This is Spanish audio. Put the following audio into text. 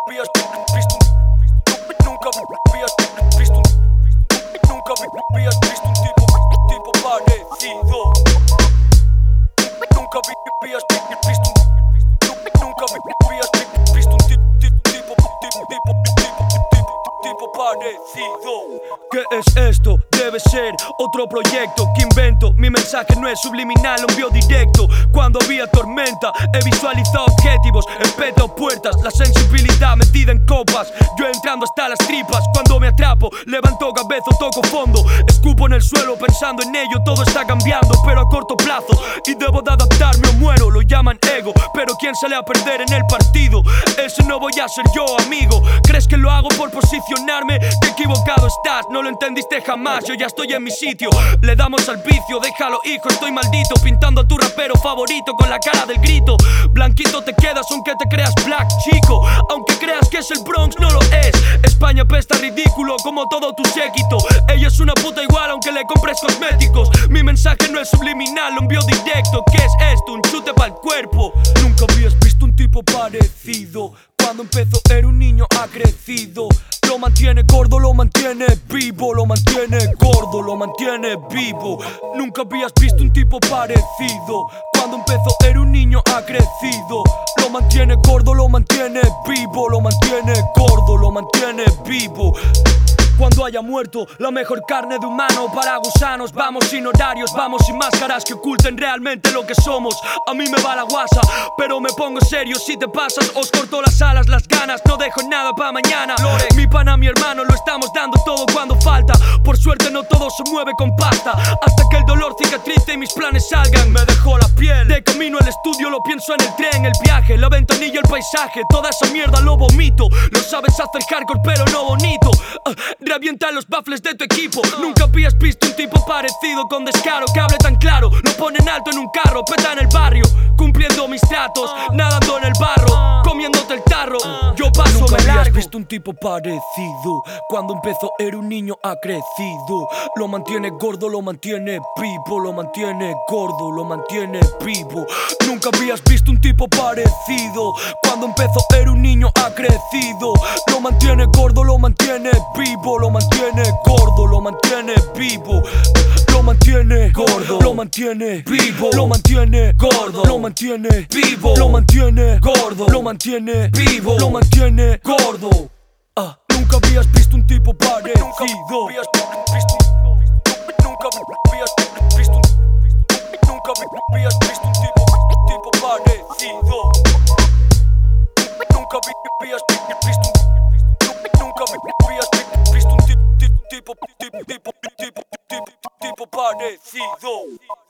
visto un tipo parecido. Nunca habías visto un tipo parecido. ¿Qué es esto? Debe ser otro proyecto que invento. Mi mensaje no es subliminal, lo envío directo. Cuando había tormenta, he visualizado objetivos, espeto puertas, la sensibilidad metida en copas. Yo entrando hasta las tripas, cuando me atrapo, levanto cabeza, toco fondo. Escupo en el suelo pensando en ello, todo está cambiando, pero a corto plazo. Y debo de adaptarme o muero, lo llaman ego. Pero ¿quién sale a perder en el partido? Ese no voy a ser yo, amigo. ¿Crees que lo hago por posicionarme? Qué equivocado estás, no lo entendiste jamás. Yo ya estoy en mi sitio, le damos al vicio. Déjalo, hijo, estoy maldito, pintando a tu rapero favorito con la cara del grito. Blanquito te quedas aunque te creas black, chico. Aunque creas que es el Bronx, no lo es. España pesta ridículo como todo tu séquito. Ella es una puta igual aunque le compres cosméticos. Mi mensaje no es subliminal, lo envío directo. ¿Qué es esto? Un chute para el cuerpo. Nunca habías visto un tipo parecido. Cuando empezó era un niño, ha crecido. Lo mantiene gordo, lo mantiene vivo. Lo mantiene gordo, lo mantiene vivo. Nunca habías visto un tipo parecido. Cuando empezó era un niño, ha crecido. Lo mantiene gordo, lo mantiene vivo. Lo mantiene gordo, lo mantiene vivo. Cuando haya muerto la mejor carne de humano para gusanos, vamos sin horarios, vamos sin máscaras que oculten realmente lo que somos. A mí me va la guasa, pero me pongo serio. Si te pasas os corto las alas, las ganas, no dejo nada para mañana. Mi pana, mi hermano, lo estamos dando todo cuando falta. Por suerte no todo se mueve con pasta, hasta que el dolor cicatrice y mis planes salgan. Me dejó la piel, de camino al estudio lo pienso en el tren, el viaje, la ventanilla, el paisaje. Toda esa mierda lo vomito. Lo sabes hacer hardcore pero no bonito. Revienta los baffles de tu equipo. Nunca habías visto un tipo parecido con descaro, que hable tan claro. Lo ponen alto en un carro, peta en el barrio, cumpliendo mis tratos, nadando en el barro, comiéndote el tarro. Yo paso, Nunca me largo. habías visto un tipo parecido. Cuando empezó era un niño, ha crecido. Lo mantiene gordo, lo mantiene vivo. Lo mantiene gordo, lo mantiene vivo. Nunca habías visto un tipo parecido. Cuando empezó era un niño, ha crecido. Lo mantiene gordo, lo mantiene vivo. Lo mantiene gordo, lo mantiene vivo. Lo mantiene gordo, lo mantiene vivo. Lo mantiene gordo, lo mantiene vivo. Lo mantiene gordo, lo mantiene vivo. Lo mantiene gordo. Nunca habías visto un tipo parecido. Nunca habías visto un tipo parecido. Nunca habías visto un tipo parecido.